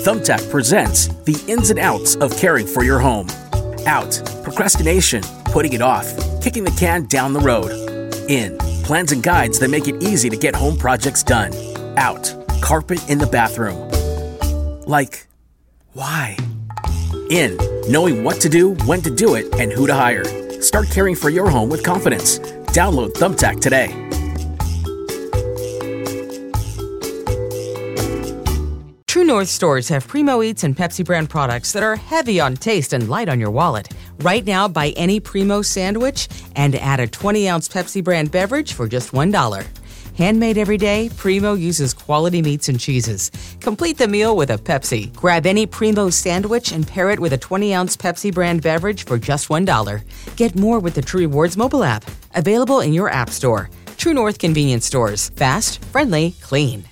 Thumbtack presents the ins and outs of caring for your home. Out, procrastination, putting it off, kicking the can down the road. In, plans and guides that make it easy to get home projects done. Out, carpet in the bathroom. Like, why? In, knowing what to do, when to do it, and who to hire. Start caring for your home with confidence. Download Thumbtack today. True North stores have Primo Eats and Pepsi brand products that are heavy on taste and light on your wallet. Right now, buy any Primo sandwich and add a 20-ounce Pepsi brand beverage for just $1. Handmade every day, Primo uses quality meats and cheeses. Complete the meal with a Pepsi. Grab any Primo sandwich and pair it with a 20-ounce Pepsi brand beverage for just $1. Get more with the True Rewards mobile app. Available in your app store. True North convenience stores. Fast, friendly, clean.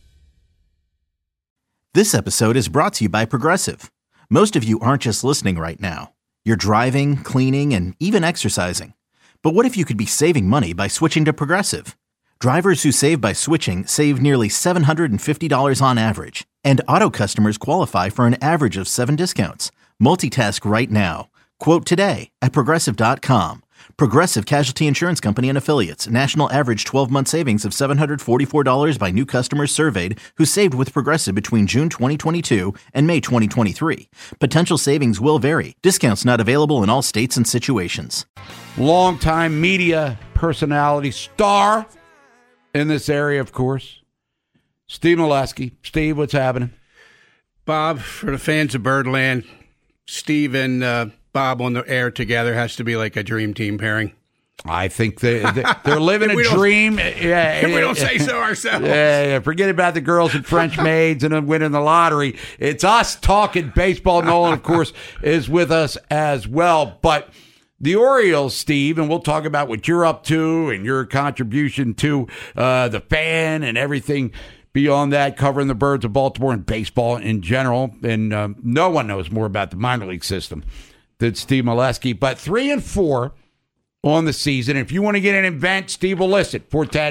This episode is brought to you by Progressive. Most of you aren't just listening right now. You're driving, cleaning, and even exercising. But what if you could be saving money by switching to Progressive? Drivers who save by switching save nearly $750 on average. And auto customers qualify for an average of 7 discounts. Multitask right now. Quote today at Progressive.com. Progressive Casualty Insurance Company and Affiliates. National average 12-month savings of $744 by new customers surveyed who saved with Progressive between June 2022 and May 2023. Potential savings will vary. Discounts not available in all states and situations. Longtime media personality, star in this area, of course, Steve Melewski. Steve, what's happening? Bob, for the fans of Birdland, Steve and Bob on the air together has to be like a dream team pairing. I think they're living a dream. Yeah, we don't say so ourselves. Yeah, forget about the girls and French maids and then winning the lottery. It's us talking baseball. Nolan, of course, is with us as well. But the Orioles, Steve, and we'll talk about what you're up to and your contribution to the fan and everything beyond that, covering the Birds of Baltimore and baseball in general. And no one knows more about the minor league system than Steve Melewski. But 3-4 on the season. If you want to get an event, Steve will listen.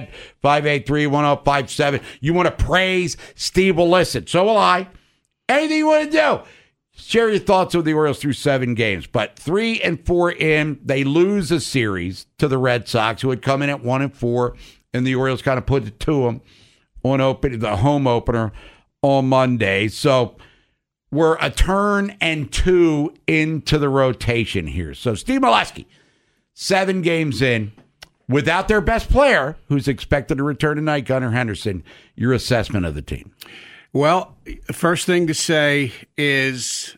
410-583-1057. You want to praise, Steve will listen. So will I. Anything you want to do. Share your thoughts with the Orioles through 7 games. But 3-4 in, they lose a series to the Red Sox, who had come in at 1-4, and the Orioles kind of put it to them on the home opener on Monday. So we're a turn and 2 into the rotation here. So Steve Melewski, 7 games in, without their best player, who's expected to return tonight, Gunnar Henderson. Your assessment of the team? Well, first thing to say is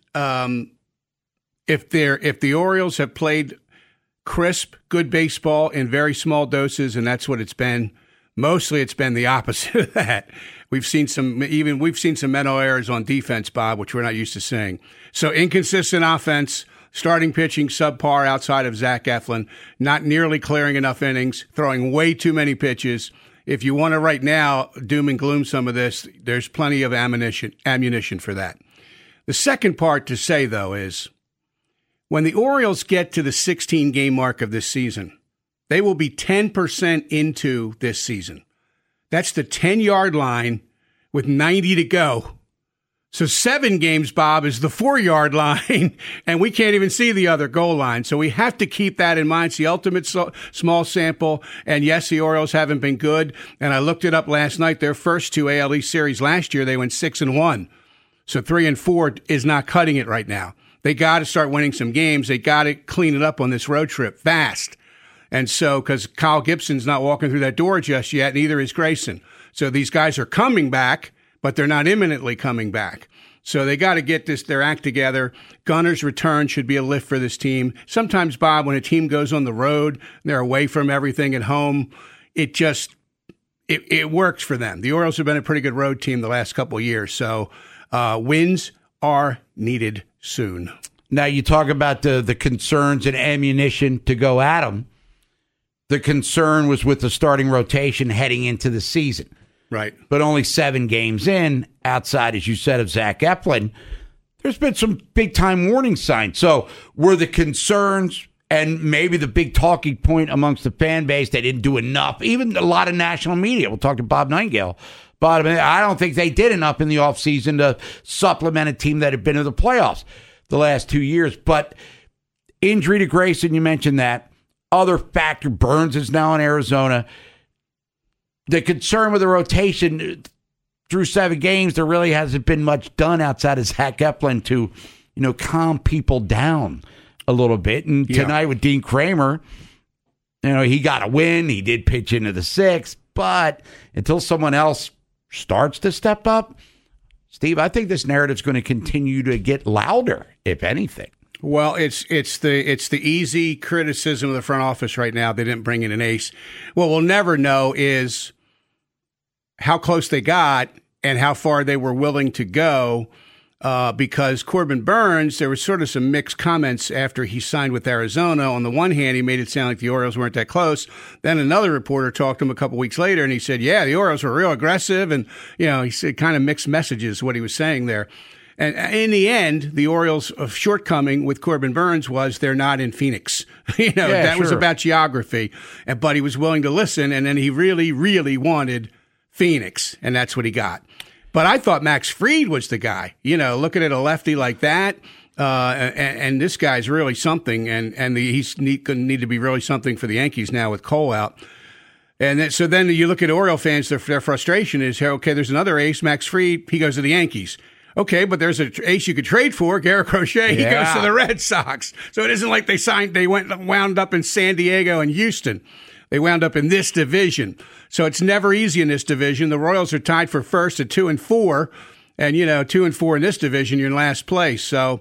if the Orioles have played crisp, good baseball in very small doses, and that's what it's been, mostly it's been the opposite of that. We've seen some mental errors on defense, Bob, which we're not used to seeing. So inconsistent offense, starting pitching subpar outside of Zach Eflin, not nearly clearing enough innings, throwing way too many pitches. If you want to right now doom and gloom some of this, there's plenty of ammunition for that. The second part to say, though, is when the Orioles get to the 16-game mark of this season, they will be 10% into this season. That's the 10-yard line with 90 to go. So 7 games, Bob, is the 4-yard line, and we can't even see the other goal line. So we have to keep that in mind. It's the ultimate small sample, and yes, the Orioles haven't been good. And I looked it up last night. Their first 2 AL East series last year, they went 6-1. So 3-4 is not cutting it right now. They got to start winning some games. They got to clean it up on this road trip fast. And so, because Kyle Gibson's not walking through that door just yet, neither is Grayson. So these guys are coming back, but they're not imminently coming back. So they got to get their act together. Gunner's return should be a lift for this team. Sometimes, Bob, when a team goes on the road, they're away from everything at home, it works for them. The Orioles have been a pretty good road team the last couple of years. So wins are needed soon. Now, you talk about the concerns and ammunition to go at them. The concern was with the starting rotation heading into the season. Right. But only 7 games in, outside, as you said, of Zach Eflin, there's been some big-time warning signs. So were the concerns and maybe the big talking point amongst the fan base, they didn't do enough, even a lot of national media. We'll talk to Bob Nightingale But I don't think they did enough in the offseason to supplement a team that had been to the playoffs the last 2 years. But injury to Grayson, you mentioned that. Other factor, Burns is now in Arizona. The concern with the rotation through 7 games, there really hasn't been much done outside of Zach Eflin to, calm people down a little bit. And tonight with Dean Kramer, he got a win. He did pitch into the 6th. But until someone else starts to step up, Steve, I think this narrative's going to continue to get louder, if anything. Well, it's the easy criticism of the front office right now. They didn't bring in an ace. What we'll never know is how close they got and how far they were willing to go. Because Corbin Burns, there was sort of some mixed comments after he signed with Arizona. On the one hand, he made it sound like the Orioles weren't that close. Then another reporter talked to him a couple weeks later, and he said, yeah, the Orioles were real aggressive. And, he said kind of mixed messages, what he was saying there. And in the end, the Orioles' shortcoming with Corbin Burns was they're not in Phoenix. That was about geography. But he was willing to listen, and then he really, really wanted Phoenix, and that's what he got. But I thought Max Fried was the guy. Looking at a lefty like that, and this guy's really something, and he's going to need to be really something for the Yankees now with Cole out. And so then you look at Oriole fans, their frustration is, okay, there's another ace, Max Fried, he goes to the Yankees. Okay, but there's an ace you could trade for, Garrett Crochet, he goes to the Red Sox. So it isn't like they wound up in San Diego and Houston. They wound up in this division. So it's never easy in this division. The Royals are tied for first at 2-4. And, 2-4 in this division, you're in last place. So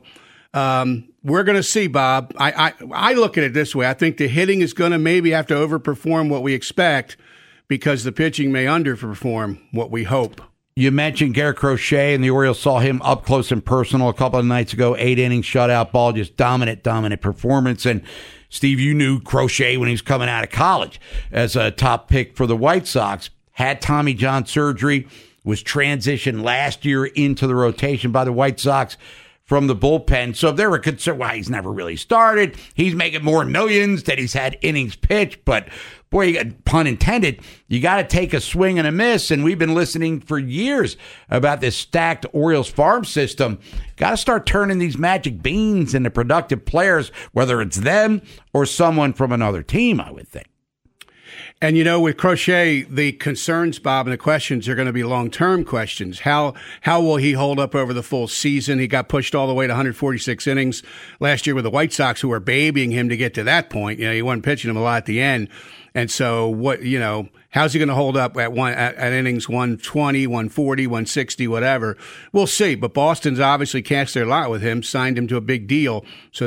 we're going to see, Bob. I look at it this way. I think the hitting is going to maybe have to overperform what we expect because the pitching may underperform what we hope. You mentioned Garrett Crochet, and the Orioles saw him up close and personal a couple of nights ago. 8 innings, shutout ball, just dominant performance. And Steve, you knew Crochet when he was coming out of college as a top pick for the White Sox. Had Tommy John surgery, was transitioned last year into the rotation by the White Sox from the bullpen. So if they were concerned, well, he's never really started. He's making more millions than he's had innings pitched. But boy, pun intended, you got to take a swing and a miss. And we've been listening for years about this stacked Orioles farm system. Got to start turning these magic beans into productive players, whether it's them or someone from another team, I would think. And, with Crochet, the concerns, Bob, and the questions are going to be long-term questions. How will he hold up over the full season? He got pushed all the way to 146 innings last year with the White Sox, who were babying him to get to that point. He wasn't pitching him a lot at the end. And so how's he going to hold up at innings 120, 140, 160, whatever? We'll see. But Boston's obviously cast their lot with him, signed him to a big deal. So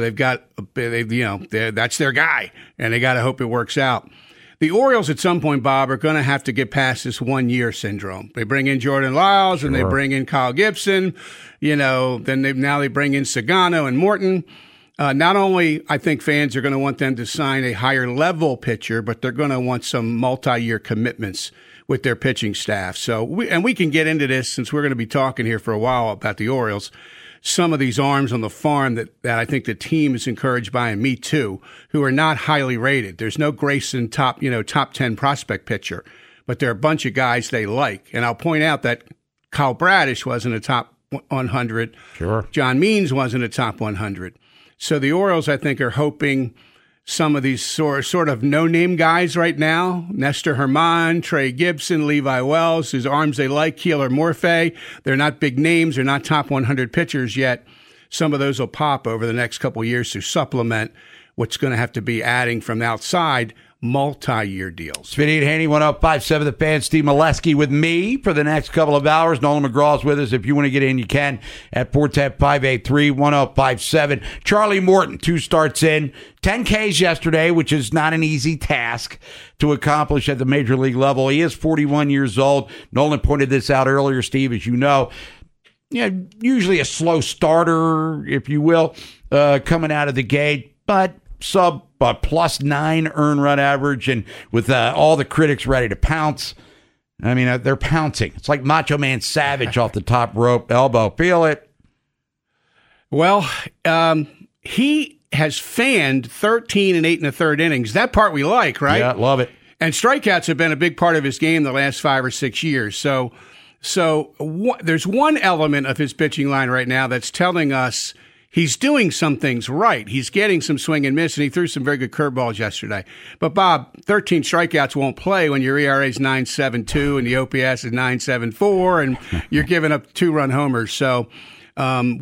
that's their guy, and they got to hope it works out. The Orioles at some point, Bob, are going to have to get past this 1-year syndrome. They bring in Jordan Lyles and they bring in Kyle Gibson, then they bring in Sagano and Morton. Not only I think fans are going to want them to sign a higher level pitcher, but they're going to want some multi-year commitments with their pitching staff. So we can get into this since we're going to be talking here for a while about the Orioles. Some of these arms on the farm that I think the team is encouraged by, and me too, who are not highly rated. There's no Grayson top 10 prospect pitcher, but there are a bunch of guys they like. And I'll point out that Kyle Bradish wasn't a top 100. Sure. John Means wasn't a top 100. So the Orioles, I think, are hoping some of these sort of no-name guys right now, Nestor Herman, Trey Gibson, Levi Wells, whose arms they like, Keeler Morphe. They're not big names. They're not top 100 pitchers yet. Some of those will pop over the next couple of years to supplement what's going to have to be adding from outside multi-year deals. Smitty and Haney, 105.7 The Fan. Steve Molesky with me for the next couple of hours. Nolan McGraw's with us. If you want to get in, you can at 410-583-1057. Charlie Morton, 2 starts in. 10 Ks yesterday, which is not an easy task to accomplish at the major league level. He is 41 years old. Nolan pointed this out earlier, Steve, as you know. Usually a slow starter, if you will, coming out of the gate, but sub +9 earned run average, and with all the critics ready to pounce. I mean, they're pouncing. It's like Macho Man Savage off the top rope, elbow. Feel it. Well, he has fanned 13 and 8 1/3 innings. That part we like, right? Yeah, love it. And strikeouts have been a big part of his game the last 5 or 6 years. So So there's one element of his pitching line right now that's telling us he's doing some things right. He's getting some swing and miss, and he threw some very good curveballs yesterday. But, Bob, 13 strikeouts won't play when your ERA is 9.72 and the OPS is 9.74, and you're giving up 2-run homers. So I'm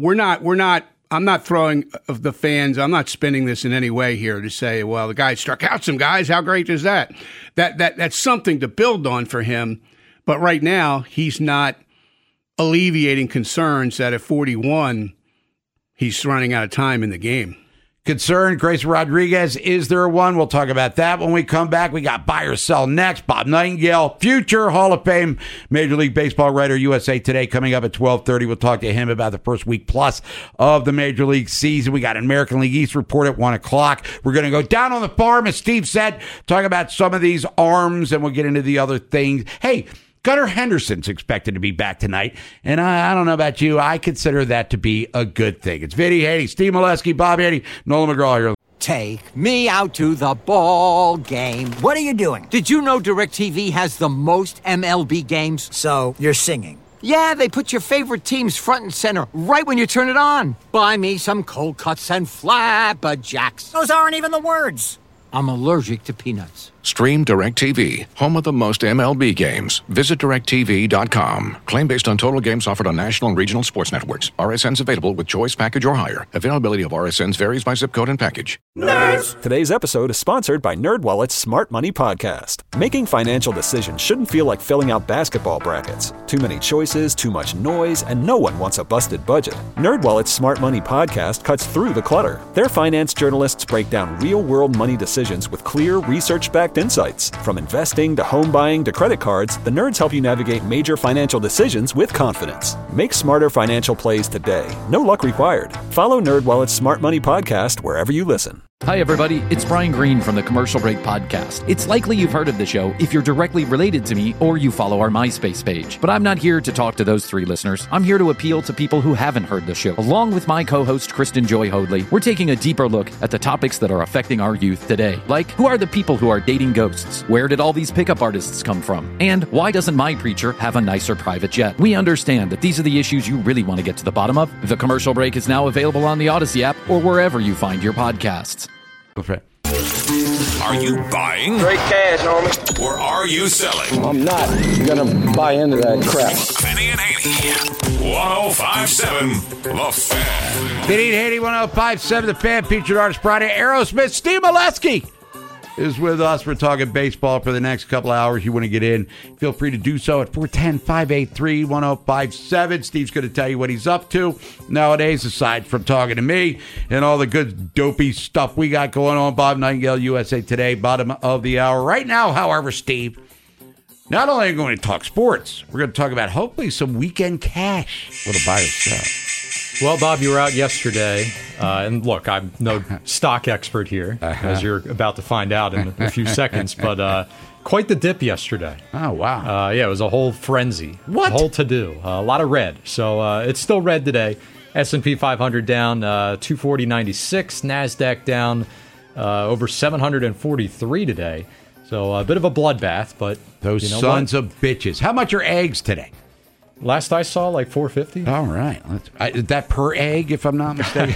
not throwing of the fans. I'm not spinning this in any way here to say, well, the guy struck out some guys. How great is that? That's something to build on for him. But right now, he's not alleviating concerns that at 41, he's running out of time in the game. Concern, Grayson Rodriguez, is there one? We'll talk about that when we come back. We got buy or sell next. Bob Nightingale, future Hall of Fame Major League Baseball writer, USA Today, coming up at 12:30. We'll talk to him about the first week plus of the Major League season. We got an American League East report at 1 o'clock. We're going to go down on the farm, as Steve said, talk about some of these arms, and we'll get into the other things. Hey, Gunnar Henderson's expected to be back tonight, and I don't know about you, I consider that to be a good thing. It's Vinny Haney, Steve Molesky, Bob Haney, Nolan McGraw here. Take me out to the ball game. What are you doing? Did you know DirecTV has the most MLB games? So, you're singing. Yeah, they put your favorite teams front and center right when you turn it on. Buy me some cold cuts and flapjacks. Those aren't even the words. I'm allergic to peanuts. Stream DirecTV, home of the most MLB games. Visit DirecTV.com. Claim based on total games offered on national and regional sports networks. RSNs available with choice package or higher. Availability of RSNs varies by zip code and package. Nerds! Today's episode is sponsored by NerdWallet's Smart Money Podcast. Making financial decisions shouldn't feel like filling out basketball brackets. Too many choices, too much noise, and no one wants a busted budget. NerdWallet's Smart Money Podcast cuts through the clutter. Their finance journalists break down real-world money decisions with clear, research-backed insights. From investing to home buying to credit cards, the nerds help you navigate major financial decisions with confidence. Make smarter financial plays today. No luck required. Follow NerdWallet's Smart Money Podcast wherever you listen. Hi, everybody. It's Brian Green from the Commercial Break Podcast. It's likely you've heard of the show if you're directly related to me or you follow our MySpace page. But I'm not here to talk to those three listeners. I'm here to appeal to people who haven't heard the show. Along with my co-host, Kristen Joy Hoadley, we're taking a deeper look at the topics that are affecting our youth today. Like, who are the people who are dating ghosts? Where did all these pickup artists come from? And why doesn't my preacher have a nicer private jet? We understand that these are the issues you really want to get to the bottom of. The Commercial Break is now available on the Odyssey app or wherever you find your podcasts. Are you buying? Straight cash, homie. Or are you selling? I'm not gonna buy into that crap. Vinny and Haney, 105.7 The Fan. Vinny and Haney, 105.7 The Fan, featured artist Friday. Aerosmith, Steve Molesky is with us. We're talking baseball for the next couple hours. You want to get in, feel free to do so at 410-583-1057. Steve's going to tell you what he's up to nowadays, aside from talking to me and all the good dopey stuff we got going on. Bob Nightingale, USA Today, bottom of the hour. Right now, however, Steve, not only are we going to talk sports, we're going to talk about hopefully some weekend cash. What a buy or sell. Well, Bob, you were out yesterday, and look, I'm no stock expert here, as you're about to find out in a few seconds, but quite the dip yesterday. Oh, wow. Yeah, it was a whole frenzy. What? A whole to-do. A lot of red. So it's still red today. S&P 500 down 240.96. NASDAQ down over 743 today. So a bit of a bloodbath, but those sons of bitches. How much are eggs today? Last I saw, like 450. All right. Is that per egg, if I'm not mistaken?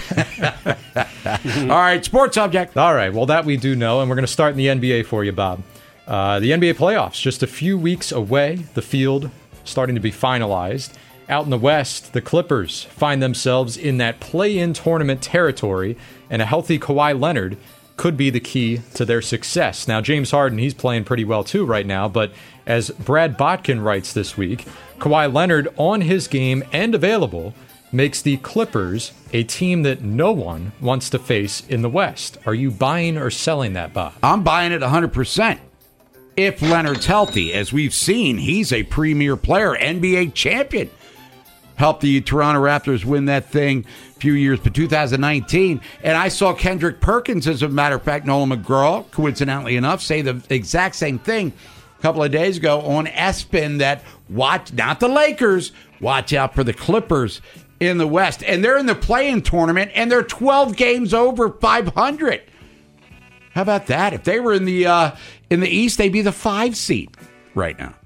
All right, sports subject. All right, well, that we do know, and we're going to start in the NBA for you, Bob. The NBA playoffs, just a few weeks away, the field starting to be finalized. Out in the West, the Clippers find themselves in that play-in tournament territory, and a healthy Kawhi Leonard could be the key to their success. Now, James Harden, he's playing pretty well too right now, but as Brad Botkin writes this week, Kawhi Leonard on his game and available makes the Clippers a team that no one wants to face in the West. Are you buying or selling that, Bob? I'm buying it 100%. If Leonard's healthy, as we've seen, he's a premier player, NBA champion. Helped the Toronto Raptors win that thing a few years, but 2019. And I saw Kendrick Perkins, as a matter of fact, Nolan McGraw, coincidentally enough, say the exact same thing a couple of days ago on ESPN, that watch, not the Lakers, watch out for the Clippers in the West. And they're in the play-in tournament, and they're 12 games over 500. How about that? If they were in the East, they'd be the 5 seed right now.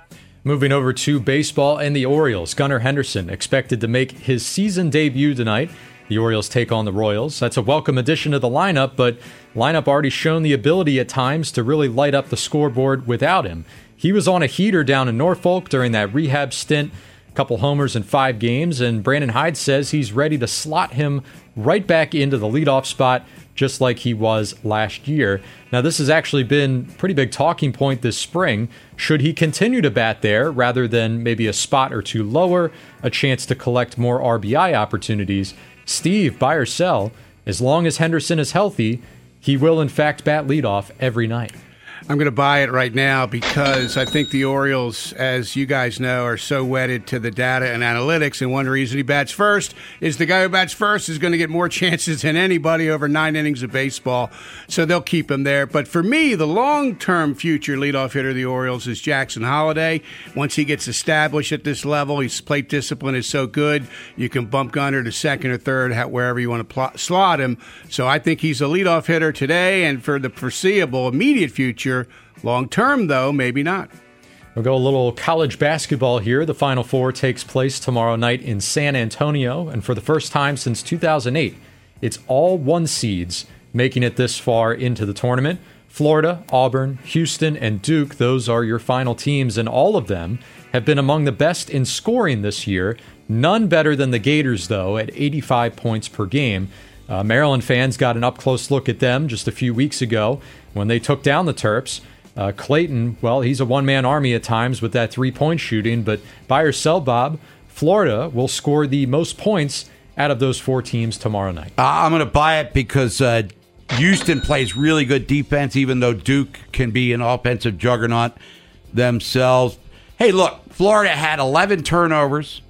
Moving over to baseball and the Orioles. Gunnar Henderson expected to make his season debut tonight. The Orioles take on the Royals. That's a welcome addition to the lineup, but lineup already shown the ability at times to really light up the scoreboard without him. He was on a heater down in Norfolk during that rehab stint, a couple homers in 5 games, and Brandon Hyde says he's ready to slot him right back into the leadoff spot just like he was last year. Now, this has actually been a pretty big talking point this spring. Should he continue to bat there rather than maybe a spot or two lower, a chance to collect more RBI opportunities? Steve, buy or sell, as long as Henderson is healthy, he will in fact bat leadoff every night. I'm going to buy it right now because I think the Orioles, as you guys know, are so wedded to the data and analytics. And one reason he bats first is the guy who bats first is going to get more chances than anybody over 9 innings of baseball. So they'll keep him there. But for me, the long-term future leadoff hitter of the Orioles is Jackson Holliday. Once he gets established at this level, his plate discipline is so good, you can bump Gunnar to second or third, wherever you want to slot him. So I think he's a leadoff hitter today and for the foreseeable immediate future. Long term, though, maybe not. We'll go a little college basketball here. The Final Four takes place tomorrow night in San Antonio, and for the first time since 2008, it's all 1 seeds making it this far into the tournament. Florida, Auburn, Houston, and Duke, those are your final teams, and all of them have been among the best in scoring this year. None better than the Gators, though, at 85 points per game. Maryland fans got an up-close look at them just a few weeks ago when they took down the Terps. Clayton, well, he's a one-man army at times with that 3-point shooting, but buy or sell, Bob, Florida will score the most points out of those 4 teams tomorrow night. I'm going to buy it because Houston plays really good defense, even though Duke can be an offensive juggernaut themselves. Hey, look, Florida had 11 turnovers,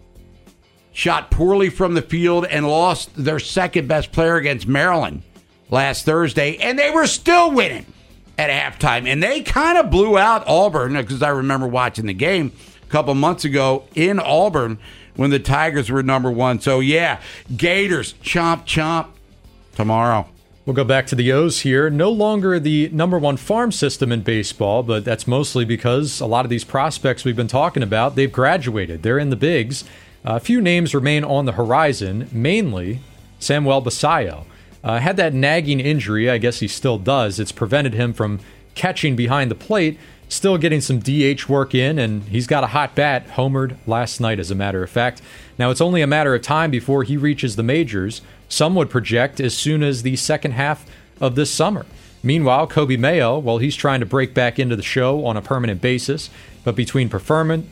shot poorly from the field, and lost their second-best player against Maryland last Thursday, and they were still winning at halftime. And they kind of blew out Auburn, because I remember watching the game a couple months ago in Auburn when the Tigers were number 1. So, yeah, Gators, chomp, chomp, tomorrow. We'll go back to the O's here. No longer the number 1 farm system in baseball, but that's mostly because a lot of these prospects we've been talking about, they've graduated. They're in the bigs. A few names remain on the horizon, mainly Samuel Basallo. Had that nagging injury, I guess he still does. It's prevented him from catching behind the plate, still getting some DH work in, and he's got a hot bat, homered last night, as a matter of fact. Now, it's only a matter of time before he reaches the majors. Some would project as soon as the second half of this summer. Meanwhile, Kobe Mayo, well, he's trying to break back into the show on a permanent basis, but between performance,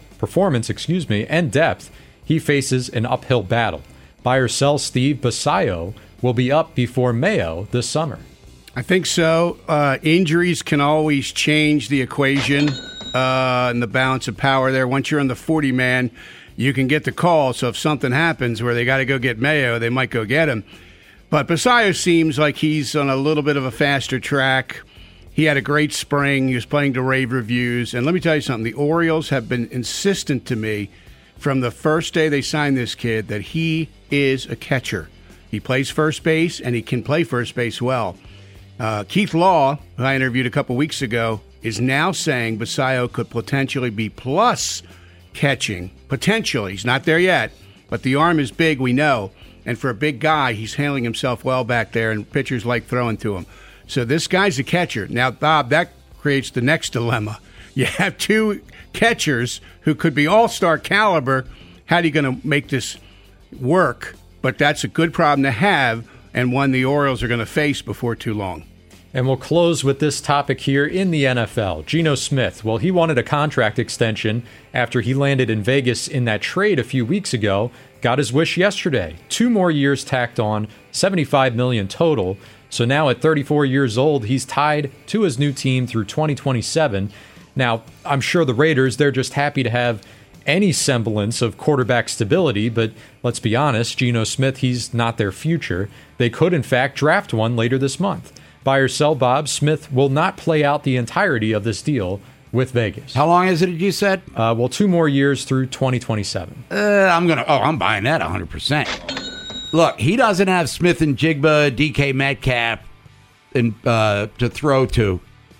and depth, he faces an uphill battle. Buy or sell, Steve, Basallo will be up before Mayo this summer. I think so. Injuries can always change the equation and the balance of power there. Once you're on the 40-man, you can get the call. So if something happens where they got to go get Mayo, they might go get him. But Basallo seems like he's on a little bit of a faster track. He had a great spring. He was playing to rave reviews. And let me tell you something. The Orioles have been insistent to me from the first day they signed this kid that he is a catcher. He plays first base, and he can play first base well. Keith Law, who I interviewed a couple weeks ago, is now saying Basallo could potentially be plus catching. Potentially. He's not there yet, but the arm is big, we know. And for a big guy, he's handling himself well back there, and pitchers like throwing to him. So this guy's a catcher. Now, Bob, that creates the next dilemma. You have 2 catchers who could be all-star caliber. How are you going to make this work? But that's a good problem to have, and one the Orioles are going to face before too long. And we'll close with this topic here in the NFL. Geno Smith, well, he wanted a contract extension after he landed in Vegas in that trade a few weeks ago. Got his wish yesterday. 2 more years tacked on, $75 million total. So now at 34 years old, he's tied to his new team through 2027. Now, I'm sure the Raiders, they're just happy to have any semblance of quarterback stability, but let's be honest, Geno Smith, he's not their future. They could, in fact, draft one later this month. Buy or sell, Bob, Smith will not play out the entirety of this deal with Vegas. How long is it, you said? 2 more years through 2027. I'm buying that 100%. Look, he doesn't have Smith and Jigba, DK Metcalf to throw to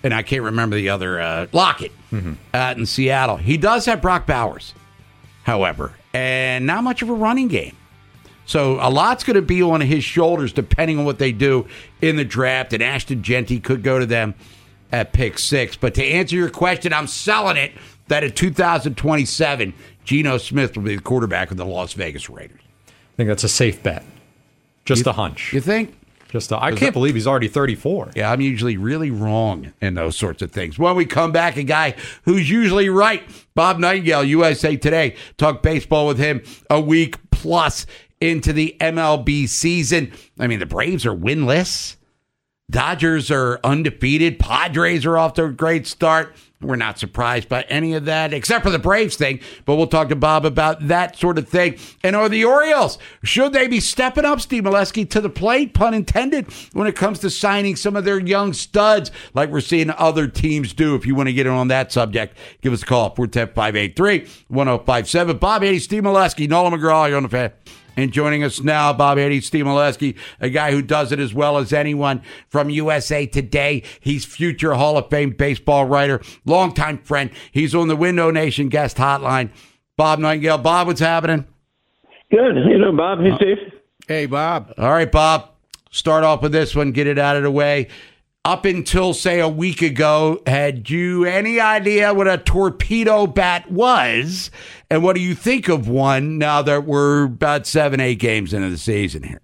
and I can't remember the other, Lockett out in Seattle. He does have Brock Bowers, however, and not much of a running game. So a lot's going to be on his shoulders depending on what they do in the draft, and Ashton Genty could go to them at pick 6. But to answer your question, I'm selling it that in 2027, Geno Smith will be the quarterback of the Las Vegas Raiders. I think that's a safe bet. Just a hunch. You think? I can't believe he's already 34. Yeah, I'm usually really wrong in those sorts of things. When we come back, a guy who's usually right, Bob Nightingale, USA Today. Talk baseball with him a week plus into the MLB season. I mean, the Braves are winless. Dodgers are undefeated. Padres are off to a great start. We're not surprised by any of that, except for the Braves thing. But we'll talk to Bob about that sort of thing. And are the Orioles, should they be stepping up, Steve Molesky, to the plate, pun intended, when it comes to signing some of their young studs like we're seeing other teams do? If you want to get in on that subject, give us a call, 410-583-1057. Bob Haney, Steve Molesky, Nolan McGraw, you're on the Fan. And joining us now, Bob Haney, Steve Molesky, a guy who does it as well as anyone from USA Today. He's future Hall of Fame baseball writer, longtime friend. He's on the Window Nation guest hotline. Bob Nightingale. Bob, what's happening? Good. How you doing, Bob? Hey, Steve. Hey, Bob. All right, Bob. Start off with this one. Get it out of the way. Up until, say, a week ago, had you any idea what a torpedo bat was? And what do you think of one now that we're about 7-8 games into the season here?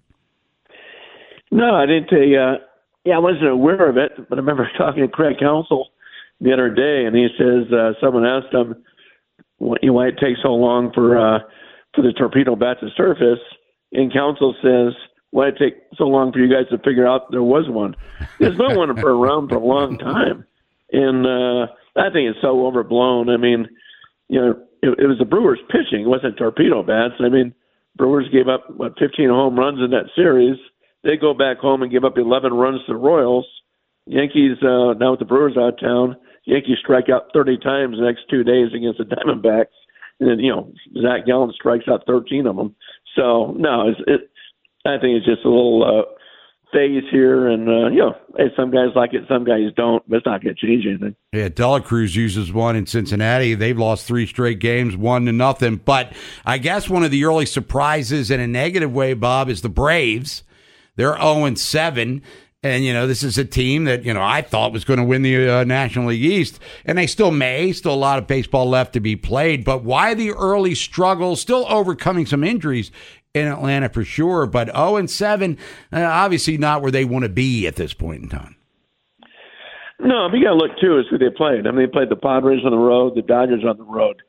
No, I didn't. I wasn't aware of it, but I remember talking to Craig Counsell the other day, and he says someone asked him why it takes so long for the torpedo bat to surface, and Counsell says, why did it take so long for you guys to figure out there was one? There's been one around for a long time, and I think it's so overblown. I mean, it was the Brewers pitching. It wasn't torpedo bats. I mean, Brewers gave up, 15 home runs in that series. They go back home and give up 11 runs to the Royals. Yankees, now with the Brewers out of town, Yankees strike out 30 times the next 2 days against the Diamondbacks. And then, Zach Gallen strikes out 13 of them. So, no, I think it's just a little phase here, and some guys like it, some guys don't, but it's not going to change anything. Yeah, Dela Cruz uses one in Cincinnati. They've lost 3 straight games, 1-0. But I guess one of the early surprises in a negative way, Bob, is the Braves. They're 0-7. And, this is a team that, I thought was going to win the National League East. And they still may. Still a lot of baseball left to be played. But why the early struggle? Still overcoming some injuries in Atlanta for sure. But 0-7, obviously not where they want to be at this point in time. No, but you got to look, too, is who they played. I mean, they played the Padres on the road, the Dodgers on the road.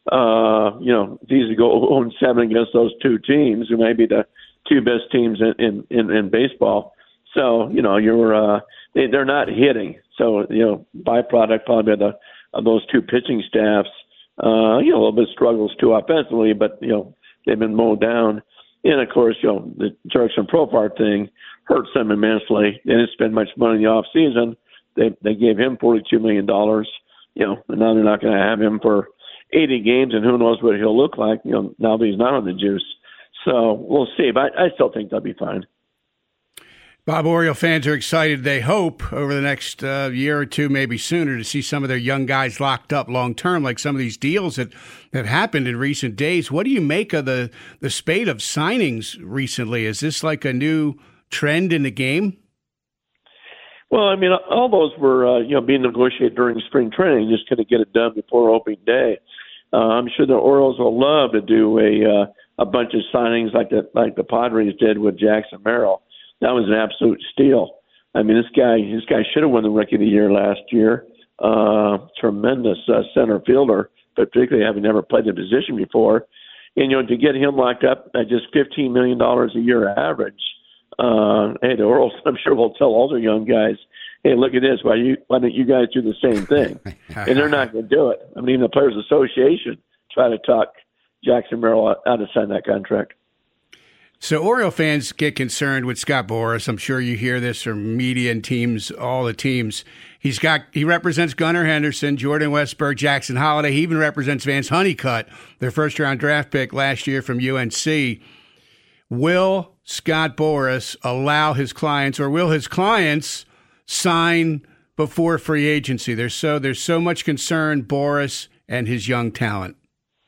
It's easy to go 0-7 against those two teams, who may be the two best teams in baseball. So, they're not hitting. So, byproduct probably of those two pitching staffs, a little bit struggles too offensively, but, they've been mowed down. And, of course, the Jurickson Profar thing hurts them immensely. They didn't spend much money in the offseason. They gave him $42 million, and now they're not going to have him for 80 games, and who knows what he'll look like, now that he's not on the juice. So we'll see, but I still think they'll be fine. Bob, Oriole fans are excited. They hope over the next year or two, maybe sooner, to see some of their young guys locked up long-term, like some of these deals that have happened in recent days. What do you make of the spate of signings recently? Is this like a new trend in the game? Well, I mean, all those were, being negotiated during spring training, just going to get it done before opening day. I'm sure the Orioles will love to do a bunch of signings like the Padres did with Jackson Merrill. That was an absolute steal. I mean, this guy should have won the Rookie of the Year last year. Tremendous center fielder, but particularly having never played the position before. And, to get him locked up at just $15 million a year average, hey, the Orioles, I'm sure, will tell all their young guys, hey, look at this. Why don't you guys do the same thing? And they're not going to do it. I mean, even the Players Association try to talk Jackson Merrill out of sign that contract. So Oriole fans get concerned with Scott Boras. I'm sure you hear this from media and teams, all the teams. He represents Gunnar Henderson, Jordan Westburg, Jackson Holliday. He even represents Vance Honeycutt, their first-round draft pick last year from UNC. Will Scott Boras allow his clients, or will his clients sign before free agency? There's so much concern, Boras and his young talent.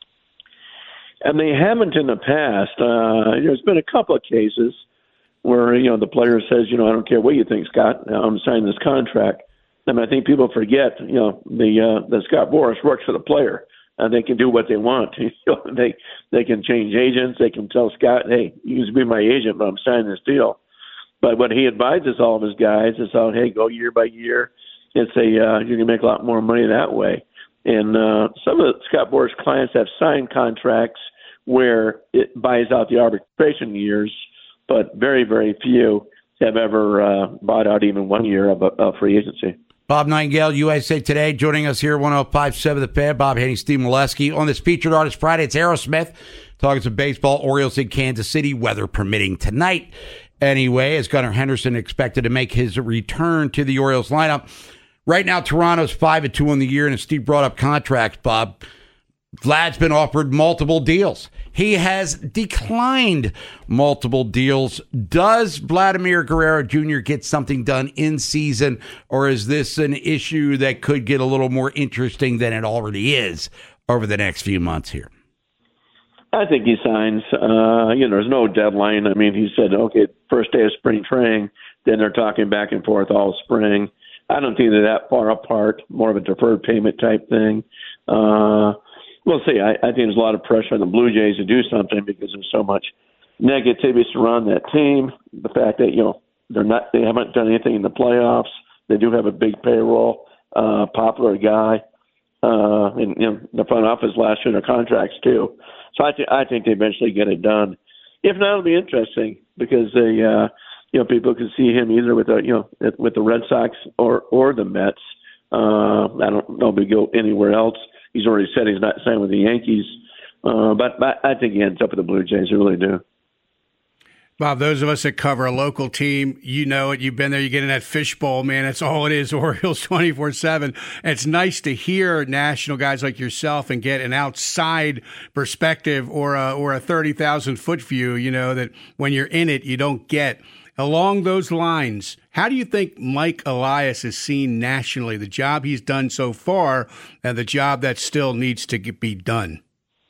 And they haven't in the past. There's been a couple of cases where, the player says, I don't care what you think, Scott, I'm signing this contract. I think people forget, that Scott Boras works for the player. And they can do what they want. They can change agents. They can tell Scott, hey, you used to be my agent, but I'm signing this deal. But what he advises all of his guys is, hey, go year by year. It's you can make a lot more money that way. And some of the Scott Boras clients have signed contracts where it buys out the arbitration years, but very, very few have ever bought out even 1 year of a free agency. Bob Nightingale, USA Today, joining us here, 105.7 The Fan. Bob Haney, Steve Molesky. On this Featured Artist Friday, it's Aerosmith talking some baseball. Orioles in Kansas City, weather permitting tonight. Anyway, as Gunnar Henderson expected to make his return to the Orioles lineup. Right now, Toronto's 5-2 on the year, and as Steve brought up contracts, Bob, Vlad's been offered multiple deals. He has declined multiple deals. Does Vladimir Guerrero Jr. get something done in season, or is this an issue that could get a little more interesting than it already is over the next few months here? I think he signs. There's no deadline. I mean, he said, okay, first day of spring training, then they're talking back and forth all spring. I don't think they're that far apart, more of a deferred payment type thing. We'll see. I think there's a lot of pressure on the Blue Jays to do something because there's so much negativity surrounding that team. The fact that they haven't done anything in the playoffs. They do have a big payroll, popular guy, and the front office last year their contracts too. So I think they eventually get it done. If not, it'll be interesting because they people can see him either with the Red Sox or the Mets. I don't know if he go anywhere else. He's already said he's not signing with the Yankees. But I think he ends up with the Blue Jays. I really do. Bob, those of us that cover a local team, you know it. You've been there. You get in that fishbowl, man. That's all it is, Orioles 24/7. It's nice to hear national guys like yourself and get an outside perspective or a 30,000-foot view, that when you're in it, you don't get. Along those lines, how do you think Mike Elias is seen nationally, the job he's done so far and the job that still needs to be done?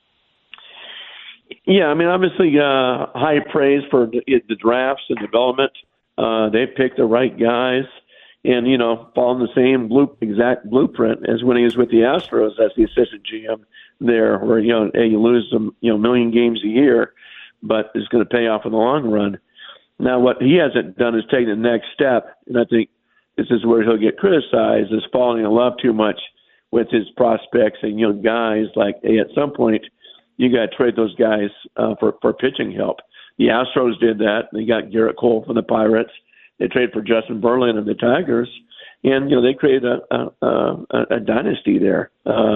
Yeah, I mean, obviously high praise for the drafts and development. They picked the right guys and, following the same exact blueprint as when he was with the Astros as the assistant GM there where, you lose some, million games a year, but it's going to pay off in the long run. Now, what he hasn't done is taken the next step, and I think this is where he'll get criticized, is falling in love too much with his prospects and young guys. Like, hey, at some point, you got to trade those guys for pitching help. The Astros did that. They got Garrett Cole from the Pirates. They traded for Justin Verlander and the Tigers, and they created a dynasty there.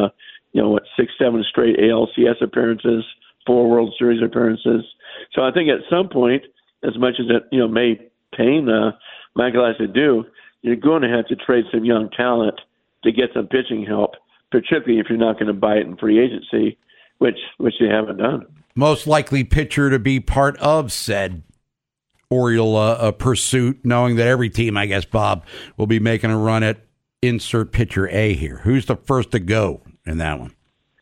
6-7 straight ALCS appearances, 4 World Series appearances. So I think at some point, as much as it may pain Mike Elias to do, you're going to have to trade some young talent to get some pitching help, particularly if you're not going to buy it in free agency, which they haven't done. Most likely pitcher to be part of said Oriole pursuit, knowing that every team, I guess, Bob, will be making a run at insert pitcher A here. Who's the first to go in that one?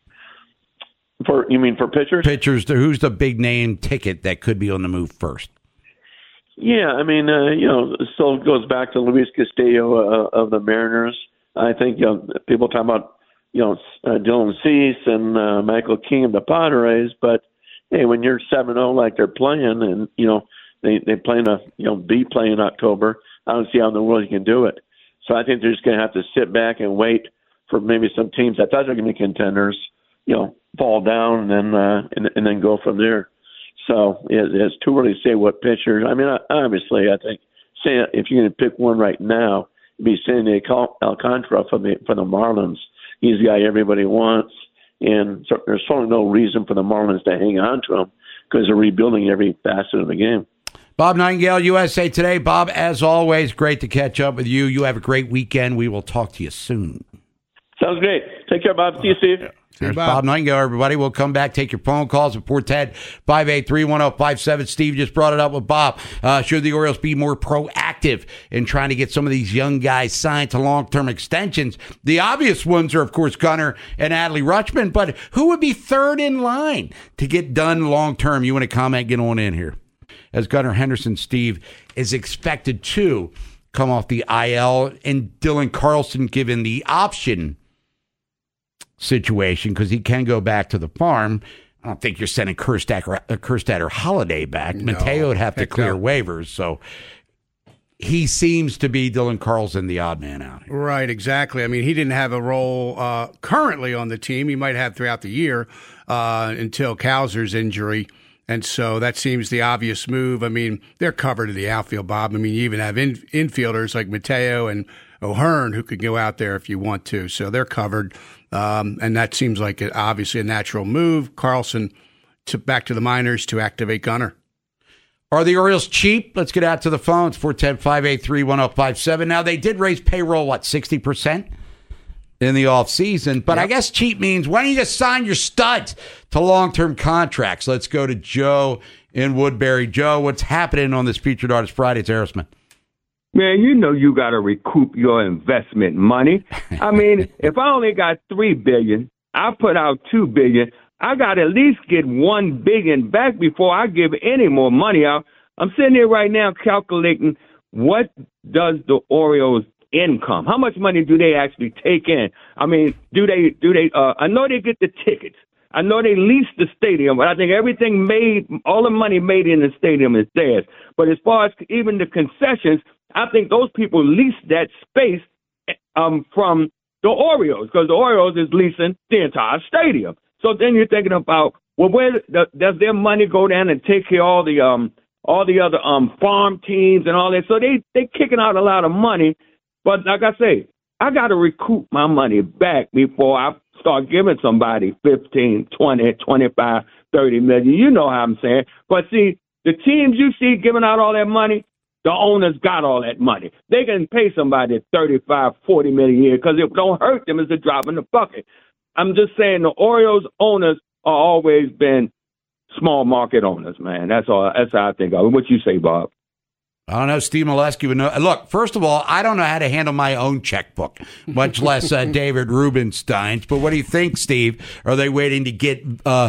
You mean for pitchers? Pitchers. Who's the big name ticket that could be on the move first? Yeah, I mean, it still goes back to Luis Castillo of the Mariners. I think people talk about Dylan Cease and Michael King of the Padres, but hey, when you're 7-0 like they're playing, and they plan to be playing in October, I don't see how in the world you can do it. So I think they're just going to have to sit back and wait for maybe some teams that thought they were going to be contenders, fall down and then go from there. So it's too early to say what pitcher. I mean, obviously, I think if you're going to pick one right now, it'd be Sandy Alcantara for the Marlins. He's the guy everybody wants, and so there's certainly no reason for the Marlins to hang on to him because they're rebuilding every facet of the game. Bob Nightingale, USA Today. Bob, as always, great to catch up with you. You have a great weekend. We will talk to you soon. Sounds great. Take care, Bob. See you, Steve. There's Bob Nightingale, everybody. We'll come back, take your phone calls at 410-583-1057. Steve just brought it up with Bob. Should the Orioles be more proactive active in trying to get some of these young guys signed to long-term extensions. The obvious ones are, of course, Gunnar and Adley Rutschman, but who would be third in line to get done long-term? You want to comment? Get on in here. As Gunnar Henderson, Steve, is expected to come off the IL, and Dylan Carlson given the option situation because he can go back to the farm. I don't think you're sending Kjerstad or Holiday back. No, Mateo would have to clear waivers, so he seems to be Dylan Carlson, the odd man out here. Right, exactly. I mean, he didn't have a role currently on the team. He might have throughout the year until Kowser's injury, and so that seems the obvious move. I mean, they're covered in the outfield, Bob. I mean, you even have infielders like Mateo and O'Hearn who could go out there if you want to, so they're covered. And that seems like obviously a natural move. Carlson back to the minors to activate Gunnar. Are the Orioles cheap? Let's get out to the phones, 410-583-1057. Now, they did raise payroll, 60% in the offseason? But yep. I guess cheap means, why don't you just sign your studs to long-term contracts? Let's go to Joe in Woodbury. Joe, what's happening on this Featured Artist Friday? It's Aerosmith. Man, you know you got to recoup your investment money. I mean, if I only got $3 billion, I put out $2 billion. I got to at least get $1 billion back before I give any more money out. I'm sitting here right now calculating what does the Orioles income? How much money do they actually take in? I mean, do they? I know they get the tickets. I know they lease the stadium, but I think everything made, all the money made in the stadium is theirs. But as far as even the concessions, I think those people lease that space from the Orioles because the Orioles is leasing the entire stadium. So then you're thinking about, well, where does their money go down and take care of all the other farm teams and all that? So they kicking out a lot of money. But like I say, I got to recoup my money back before I start giving somebody 15, 20, 25, 30 million. You know how I'm saying. But see, the teams you see giving out all that money, the owners got all that money. They can pay somebody 35, 40 million a year because it don't hurt them. It's a drop in the bucket. I'm just saying the Orioles owners are always been small market owners, man. That's all. That's how I think of it. What you say, Bob? I don't know. Steve Molesky would know. Look, first of all, I don't know how to handle my own checkbook, much less David Rubenstein's. But what do you think, Steve? Are they waiting to get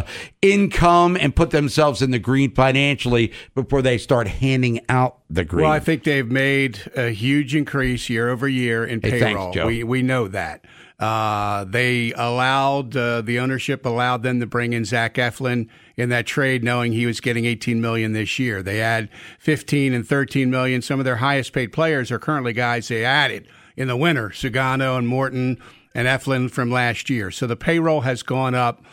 income and put themselves in the green financially before they start handing out the green? Well, I think they've made a huge increase year over year in payroll. Thanks, Joe. We know that. They allowed, the ownership allowed them to bring in Zach Eflin in that trade, knowing he was getting $18 million this year. They had $15 and $13 million. Some of their highest paid players are currently guys they added in the winter, Sugano and Morton and Eflin from last year. So the payroll has gone up,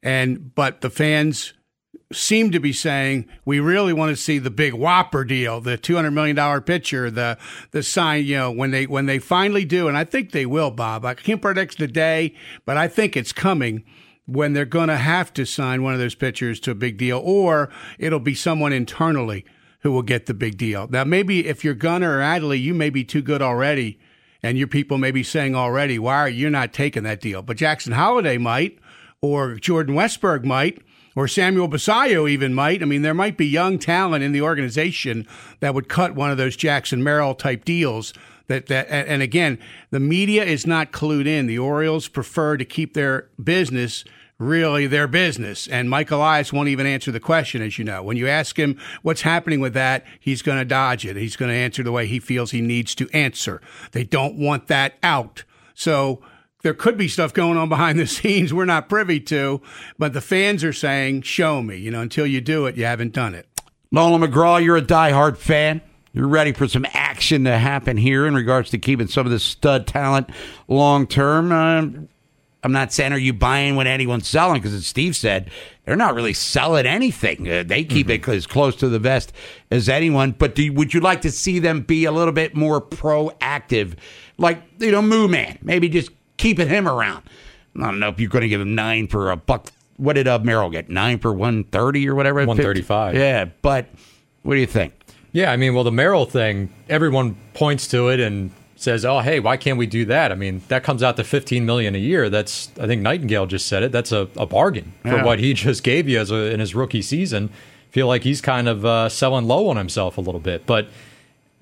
but the fans seem to be saying we really want to see the big whopper deal, the $200 million pitcher, the sign, when they finally do, and I think they will, Bob. I can't predict the day, but I think it's coming when they're going to have to sign one of those pitchers to a big deal, or it'll be someone internally who will get the big deal. Now, maybe if you're Gunnar or Adley, you may be too good already, and your people may be saying already, why are you not taking that deal? But Jackson Holliday might, or Jordan Westberg might, or Samuel Basayo even might. I mean, there might be young talent in the organization that would cut one of those Jackson Merrill type deals. And again, the media is not clued in. The Orioles prefer to keep their business really their business. And Mike Elias won't even answer the question, as you know. When you ask him what's happening with that, he's going to dodge it. He's going to answer the way he feels he needs to answer. They don't want that out. So there could be stuff going on behind the scenes we're not privy to, but the fans are saying, show me. Until you do it, you haven't done it. Nolan McGraw, you're a diehard fan. You're ready for some action to happen here in regards to keeping some of this stud talent long term. I'm not saying are you buying when anyone's selling, because as Steve said, they're not really selling anything. They keep it as close to the vest as anyone. But would you like to see them be a little bit more proactive? Like, Moo Man, maybe just keeping him around. I don't know if you're going to give him $9 for $1. What did Merrill get? $9 for $130 or whatever? $135. Yeah, but what do you think? Yeah, I mean, well, the Merrill thing, everyone points to it and says, oh, hey, why can't we do that? I mean, that comes out to $15 million a year. That's, I think Nightingale just said it, that's a bargain for what he just gave you in his rookie season. Feel like he's kind of selling low on himself a little bit. But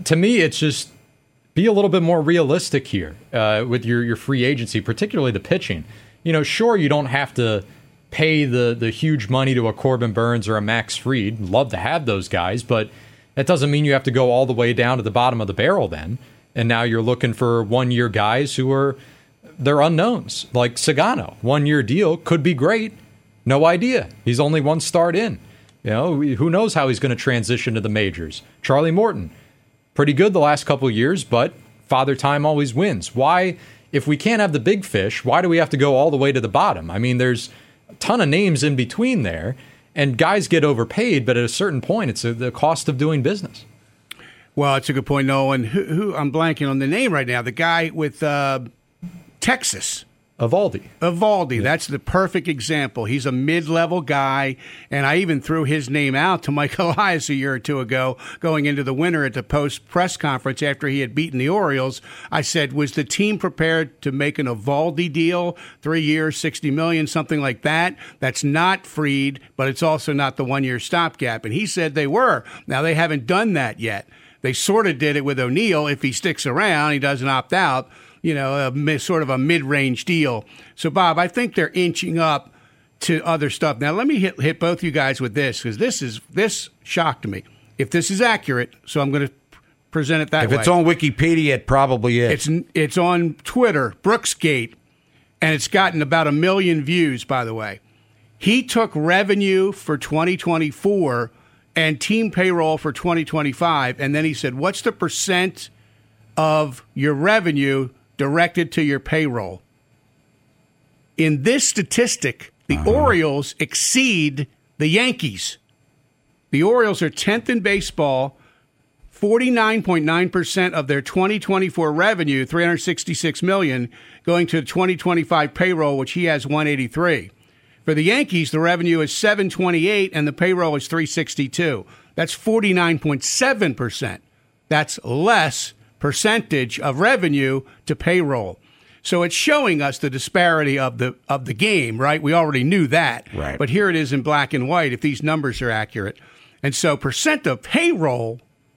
to me, it's just be a little bit more realistic here with your free agency, particularly the pitching. Sure, you don't have to pay the huge money to a Corbin Burns or a Max Fried. Love to have those guys, but that doesn't mean you have to go all the way down to the bottom of the barrel then. And now you're looking for one-year guys they're unknowns, like Sagano. 1-year deal could be great. No idea. He's only one start in. Who knows how he's going to transition to the majors. Charlie Morton, pretty good the last couple of years, but Father Time always wins. Why, if we can't have the big fish, why do we have to go all the way to the bottom? I mean, there's a ton of names in between there, and guys get overpaid, but at a certain point, it's the cost of doing business. Well, it's a good point, Nolan. Who I'm blanking on the name right now. The guy with Texas. Evaldi. Yeah. That's the perfect example. He's a mid-level guy, and I even threw his name out to Mike Elias a year or two ago, going into the winter at the post-press conference after he had beaten the Orioles. I said, was the team prepared to make an Evaldi deal, 3 years, $60 million, something like that? That's not Fried, but it's also not the 1-year stopgap. And he said they were. Now, they haven't done that yet. They sort of did it with O'Neill. If he sticks around, he doesn't opt out. Sort of a mid-range deal. So, Bob, I think they're inching up to other stuff. Now, let me hit both you guys with this, because this shocked me. If this is accurate, so I'm going to present it that way. If it's on Wikipedia, it probably is. It's on Twitter, Brooksgate, and it's gotten about 1 million views, by the way. He took revenue for 2024 and team payroll for 2025, and then he said, what's the percent of your revenue directed to your payroll? In this statistic, the Orioles exceed the Yankees. The Orioles are 10th in baseball, 49.9% of their 2024 revenue, $366 million, going to the 2025 payroll, which he has $183. For the Yankees, the revenue is $728 and the payroll is $362. That's 49.7%. That's less percentage of revenue to payroll. So it's showing us the disparity of the game, right? We already knew that. Right. But here it is in black and white if these numbers are accurate. And so percent of payroll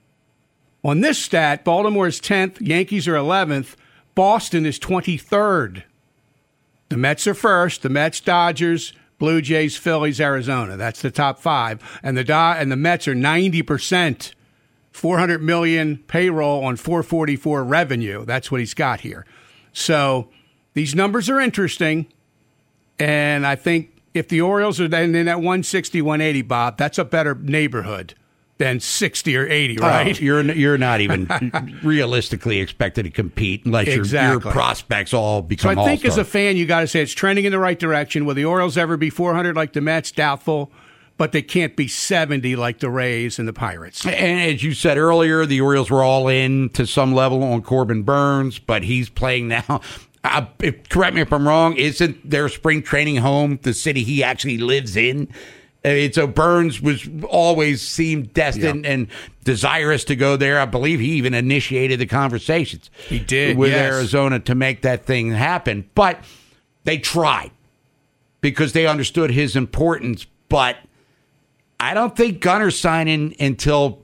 on this stat, Baltimore is 10th, Yankees are 11th, Boston is 23rd. The Mets are first, the Mets, Dodgers, Blue Jays, Phillies, Arizona. That's the top five. And the Mets are 90%. $400 million payroll on $444 revenue. That's what he's got here. So these numbers are interesting, and I think if the Orioles are then in that 160, 180, Bob, that's a better neighborhood than 60 or 80, right? You're not even realistically expected to compete unless your prospects all become all-stars. So I think all-stars. as a fan, you got to say it's trending in the right direction. Will the Orioles ever be 400 like the Mets? Doubtful. But they can't be 70 like the Rays and the Pirates. And as you said earlier, the Orioles were all in to some level on Corbin Burns, but he's playing now. Correct me if I'm wrong, isn't their spring training home the city he actually lives in? So Burns was always seemed destined and desirous to go there. I believe he even initiated the conversations. He did, with Arizona to make that thing happen. But they tried because they understood his importance. But I don't think Gunner's signing until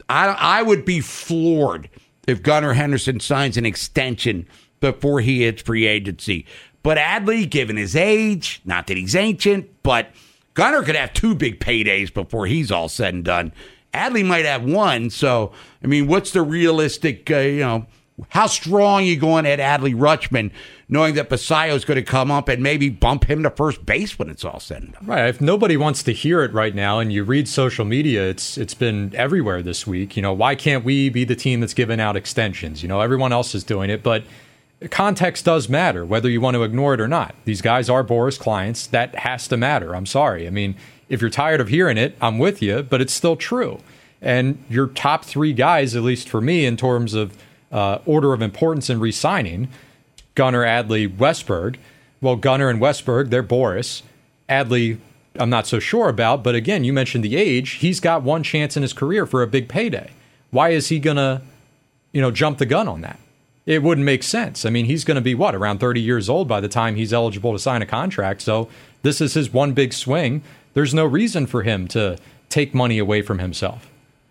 I would be floored if Gunnar Henderson signs an extension before he hits free agency. But Adley, given his age, not that he's ancient, but Gunnar could have 2 big paydays before he's all said and done. Adley might have 1. So, I mean, what's the realistic, how strong you going at Adley Rutschman, knowing that Basayo's going to come up and maybe bump him to first base when it's all said and done? Right. If nobody wants to hear it right now, and you read social media, it's been everywhere this week. Why can't we be the team that's giving out extensions? Everyone else is doing it, but context does matter, whether you want to ignore it or not. These guys are Boras clients. That has to matter. I'm sorry. I mean, if you're tired of hearing it, I'm with you, but it's still true. And your top 3 guys, at least for me, in terms of order of importance in re-signing, Gunnar, Adley, Westberg. Well, Gunnar and Westberg, they're Boras. Adley, I'm not so sure about, but again, you mentioned the age. He's got one chance in his career for a big payday. Why is he going to, jump the gun on that? It wouldn't make sense. I mean, he's going to be, around 30 years old by the time he's eligible to sign a contract. So this is his one big swing. There's no reason for him to take money away from himself.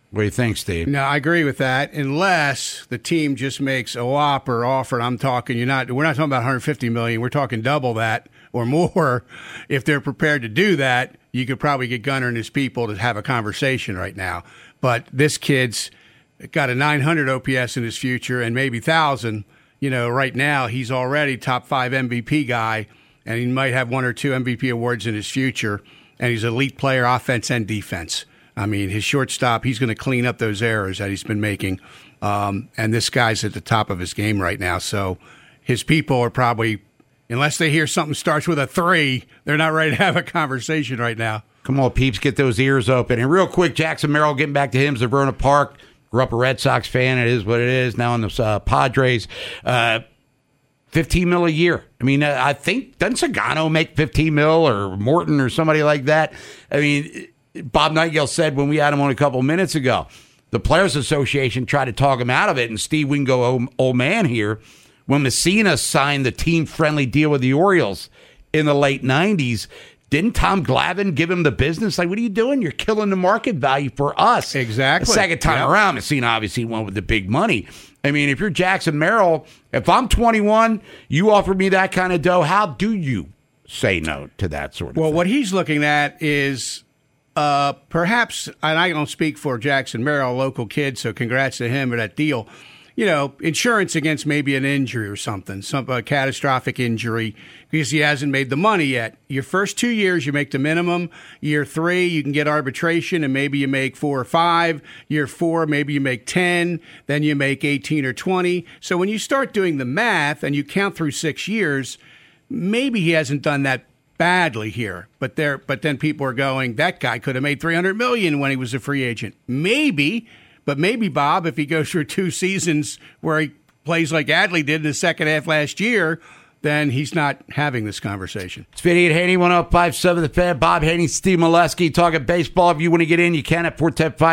What do you think, Steve? No, I agree with that. Unless the team just makes a whopper offer. I'm talking. We're not talking about 150 million. We're talking double that or more. If they're prepared to do that, you could probably get Gunnar and his people to have a conversation right now. But this kid's got a 900 OPS in his future and maybe 1,000. Right now he's already top 5 MVP guy, and he might have 1 or 2 MVP awards in his future. And he's an elite player, offense and defense. I mean, his shortstop, he's going to clean up those errors that he's been making. And this guy's at the top of his game right now. So his people are probably, unless they hear something starts with a 3, they're not ready to have a conversation right now. Come on, peeps, get those ears open. And real quick, Jackson Merrill, getting back to him, Zaverna Park. Grew up a Red Sox fan. It is what it is. Now in the Padres. $15 million a year. I mean, I think, doesn't Sagano make $15 million or Morton or somebody like that? I mean, Bob Nightingale said when we had him on a couple minutes ago, the Players Association tried to talk him out of it. And Steve, we can go old man here. When Messina signed the team-friendly deal with the Orioles in the late 90s, didn't Tom Glavine give him the business? Like, what are you doing? You're killing the market value for us. Exactly. The second time around, Messina obviously went with the big money. I mean, if you're Jackson Merrill, if I'm 21, you offer me that kind of dough, how do you say no to that sort of thing? Well, what he's looking at is perhaps, and I don't speak for Jackson Merrill, a local kid, so congrats to him for that deal. Insurance against maybe an injury or something, a catastrophic injury, because he hasn't made the money yet. Your first 2 years, you make the minimum. Year 3, you can get arbitration, and maybe you make 4 or 5. Year 4, maybe you make 10. Then you make 18 or 20. So when you start doing the math and you count through 6 years, maybe he hasn't done that badly here. But then people are going, that guy could have made $300 million when he was a free agent. Maybe. But maybe, Bob, if he goes through 2 seasons where he plays like Adley did in the second half last year, then he's not having this conversation. It's Vinny and Haney, 105.7 The Fan. Bob Haney, Steve Molesky, talking baseball. If you want to get in, you can at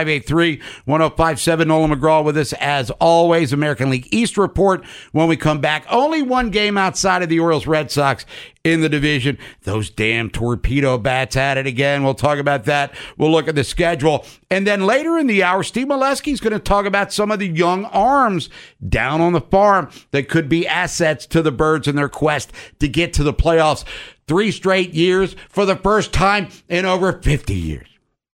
410-583-1057. Nolan McGraw with us as always. American League East report when we come back. Only one game outside of the Orioles Red Sox in the division. Those damn torpedo bats at it again. We'll talk about that. We'll look at the schedule. And then later in the hour, Steve Molesky is going to talk about some of the young arms down on the farm that could be assets to the Birds in their quest to get to the playoffs. 3 straight years for the first time in over 50 years.